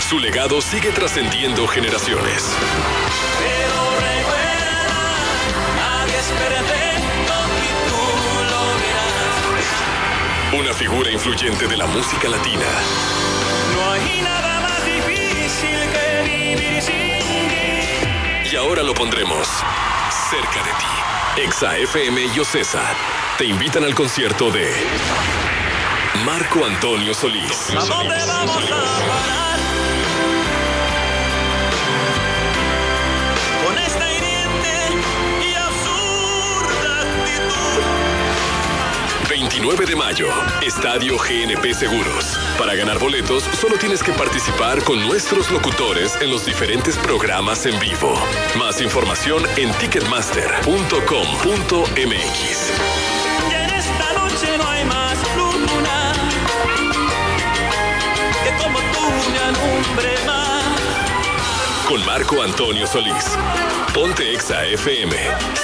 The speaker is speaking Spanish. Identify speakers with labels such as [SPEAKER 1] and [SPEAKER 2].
[SPEAKER 1] Su legado sigue trascendiendo generaciones.
[SPEAKER 2] Pero recuerda, nadie es perfecto y tú lo verás.
[SPEAKER 1] Una figura influyente de la música latina.
[SPEAKER 2] No hay nada más difícil que vivir sin ti.
[SPEAKER 1] Y ahora lo pondremos cerca de ti. Exa FM y Ocesa te invitan al concierto de Marco Antonio Solís.
[SPEAKER 2] ¿A dónde vamos a parar? Con esta hiriente y absurda actitud.
[SPEAKER 1] 29 de mayo, Estadio GNP Seguros. Para ganar boletos, solo tienes que participar con nuestros locutores en los diferentes programas en vivo. Más información en ticketmaster.com.mx.
[SPEAKER 2] Y en esta noche no hay más luna que como tú me alumbre más.
[SPEAKER 1] Con Marco Antonio Solís. Ponte Exa FM.